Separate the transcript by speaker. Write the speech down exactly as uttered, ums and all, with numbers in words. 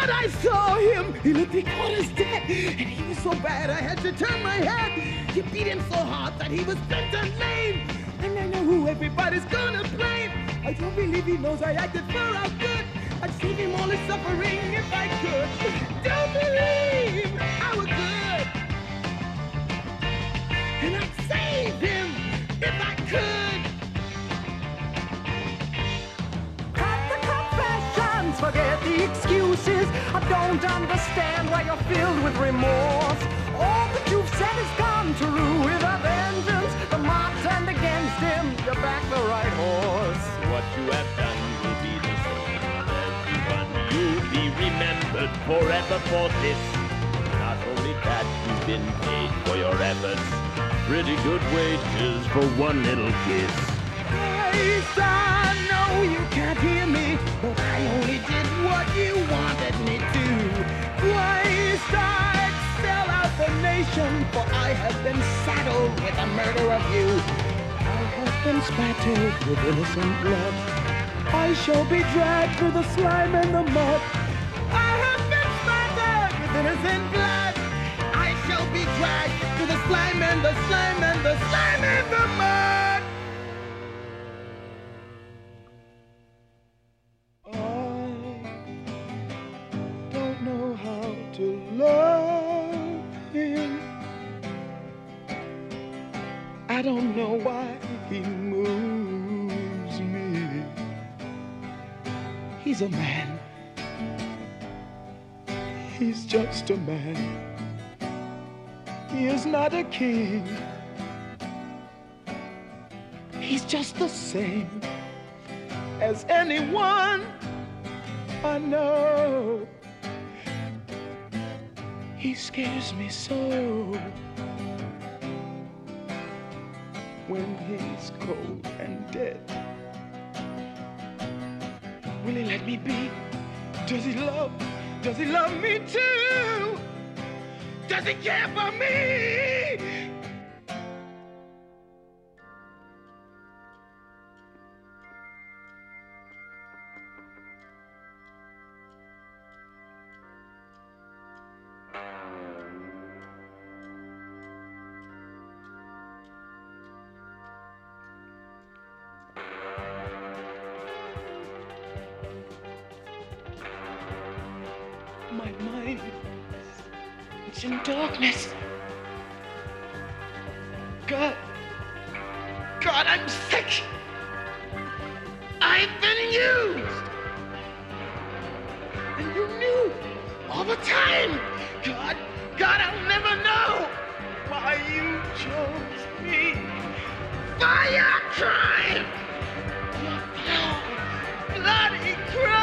Speaker 1: I saw him, he looked three quarters dead, and he was so bad I had to turn my head. You beat him so hard that he was bent and lame, and I know who everybody's gonna blame. I don't believe he knows I acted for our good. I'd save him all his suffering if I could. Don't believe I was good, and I'd save him if I could.
Speaker 2: Cut the confessions, forget the excuses. I don't understand why you're filled with remorse. All that you've said has come true with a vengeance. The mob turned against him, you back the right horse.
Speaker 3: What you have done will be the same for everyone. You'll be remembered forever for this. Not only that, you've been paid for your efforts. Pretty good wages for one little kiss.
Speaker 1: Christ, I know you can't hear me, but I only did what you wanted me to. Christ, I'd sell out the nation, for I have been saddled with the murder of you. I have been spattered with innocent blood. I shall be dragged through the slime and the mud. I have been spattered with innocent blood. I shall be dragged through the slime and the slime and the slime and the mud. I don't know how to love him. I don't know why he moves me. He's a man. He's just a man. He is not a king. He's just the same as anyone I know. He scares me so when he's cold and dead. Will he let me be? Does he love? Does he love me too? Does he care for me? My mind is in darkness. God, God, I'm sick. I've been used. And you knew all the time. God, God, I'll never know why you chose me. For your crime. Your bloody crime.